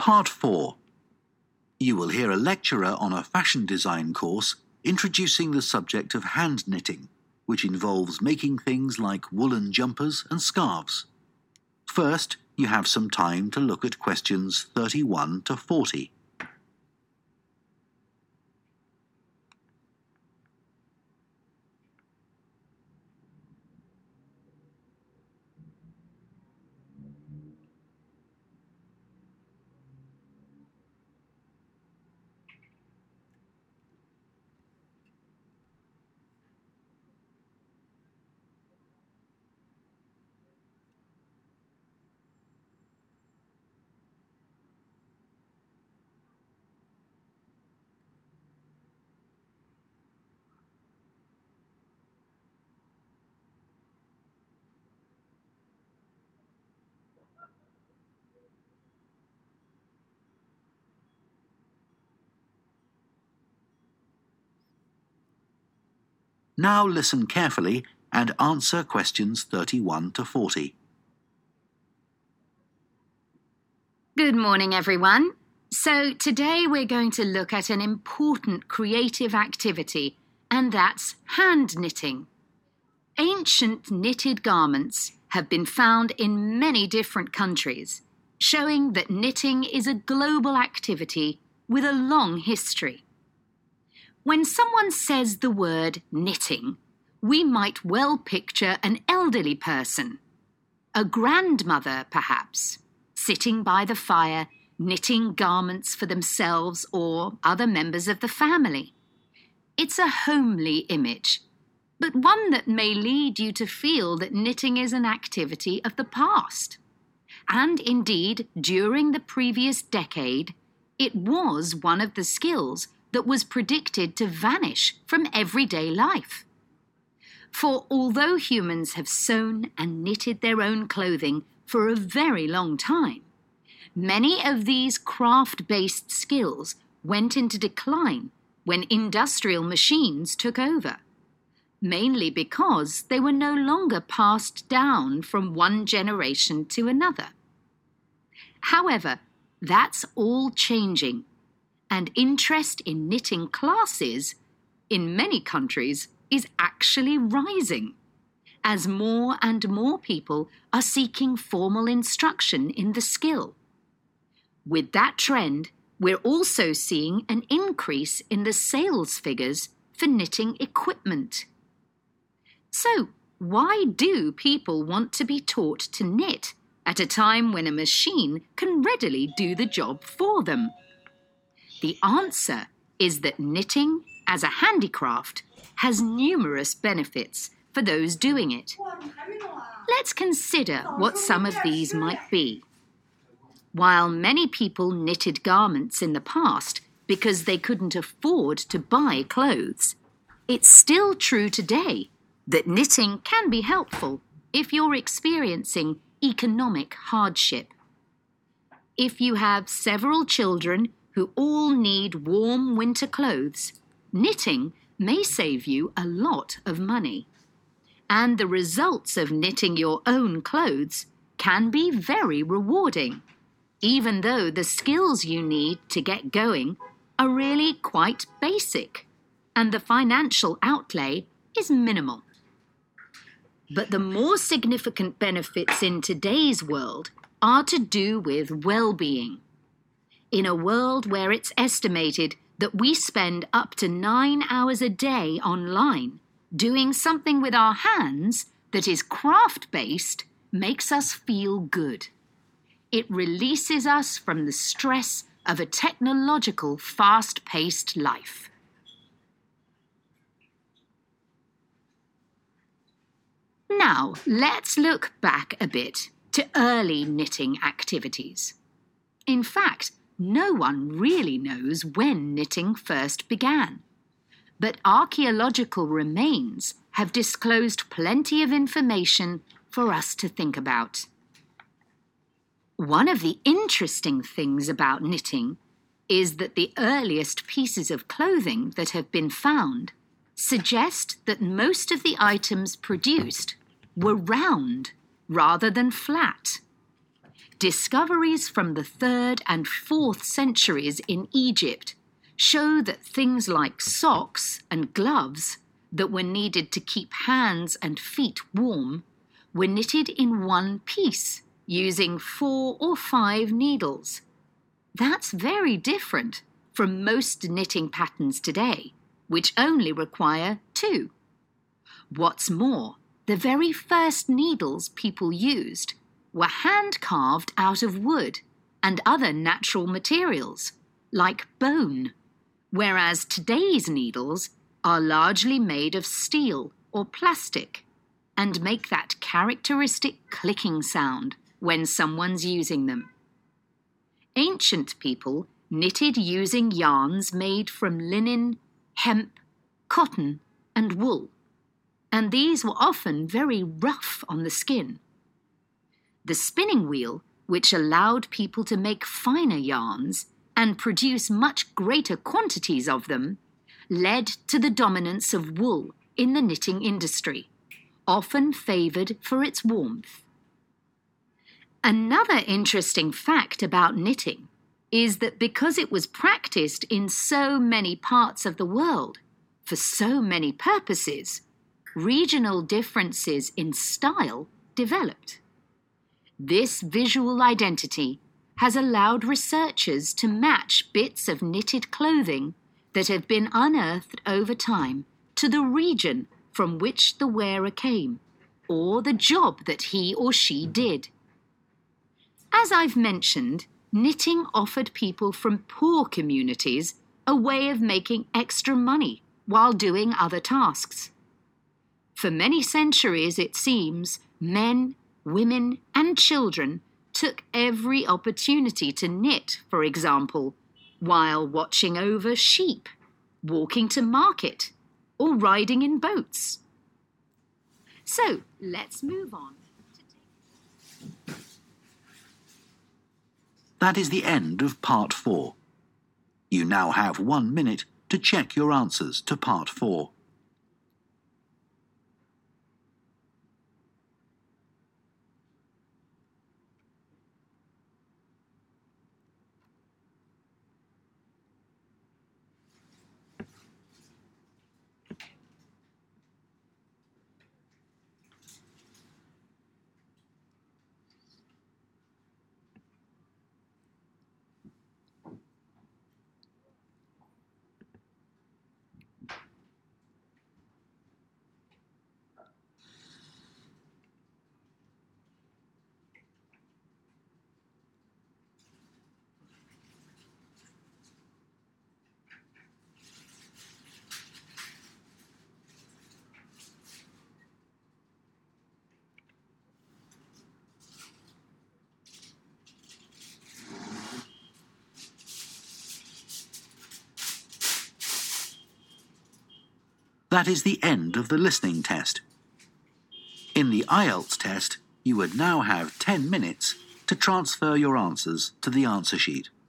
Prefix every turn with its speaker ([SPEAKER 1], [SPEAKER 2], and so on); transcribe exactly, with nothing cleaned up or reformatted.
[SPEAKER 1] Part four. You will hear a lecturer on a fashion design course introducing the subject of hand knitting, which involves making things like woolen jumpers and scarves. First, you have some time to look at questions thirty-one to forty. Now listen carefully and answer questions thirty-one to forty.
[SPEAKER 2] Good morning, everyone. So today we're going to look at an important creative activity, and that's hand knitting. Ancient knitted garments have been found in many different countries, showing that knitting is a global activity with a long history. When someone says the word knitting, we might well picture an elderly person, a grandmother perhaps, sitting by the fire, knitting garments for themselves or other members of the family. It's a homely image, but one that may lead you to feel that knitting is an activity of the past. And indeed, during the previous decade, it was one of the skills that was predicted to vanish from everyday life. For although humans have sewn and knitted their own clothing for a very long time, many of these craft-based skills went into decline when industrial machines took over, mainly because they were no longer passed down from one generation to another. However, that's all changing, and interest in knitting classes, in many countries, is actually rising, as more and more people are seeking formal instruction in the skill. With that trend, we're also seeing an increase in the sales figures for knitting equipment. So, why do people want to be taught to knit at a time when a machine can readily do the job for them? The answer is that knitting, as a handicraft, has numerous benefits for those doing it. Let's consider what some of these might be. While many people knitted garments in the past because they couldn't afford to buy clothes, it's still true today that knitting can be helpful if you're experiencing economic hardship. If you have several children who all need warm winter clothes, knitting may save you a lot of money. And the results of knitting your own clothes can be very rewarding, even though the skills you need to get going are really quite basic, and the financial outlay is minimal. But the more significant benefits in today's world are to do with well-being. In a world where it's estimated that we spend up to nine hours a day online, doing something with our hands that is craft-based makes us feel good. It releases us from the stress of a technological, fast-paced life. Now, let's look back a bit to early knitting activities. In fact, no one really knows when knitting first began, but archaeological remains have disclosed plenty of information for us to think about. One of the interesting things about knitting is that the earliest pieces of clothing that have been found suggest that most of the items produced were round rather than flat. Discoveries from the third and fourth centuries in Egypt show that things like socks and gloves that were needed to keep hands and feet warm were knitted in one piece using four or five needles. That's very different from most knitting patterns today, which only require two. What's more, the very first needles people used were hand-carved out of wood and other natural materials, like bone, whereas today's needles are largely made of steel or plastic and make that characteristic clicking sound when someone's using them. Ancient people knitted using yarns made from linen, hemp, cotton, and wool, and these were often very rough on the skin. The spinning wheel, which allowed people to make finer yarns and produce much greater quantities of them, led to the dominance of wool in the knitting industry, often favoured for its warmth. Another interesting fact about knitting is that because it was practiced in so many parts of the world, for so many purposes, regional differences in style developed. This visual identity has allowed researchers to match bits of knitted clothing that have been unearthed over time to the region from which the wearer came, or the job that he or she did. As I've mentioned, knitting offered people from poor communities a way of making extra money while doing other tasks. For many centuries, it seems, men, women, and children took every opportunity to knit, for example, while watching over sheep, walking to market, or riding in boats. So, let's move on.
[SPEAKER 1] That is the end of part four. You now have one minute to check your answers to part four. That is the end of the listening test. In the I E L T S test, you would now have ten minutes to transfer your answers to the answer sheet.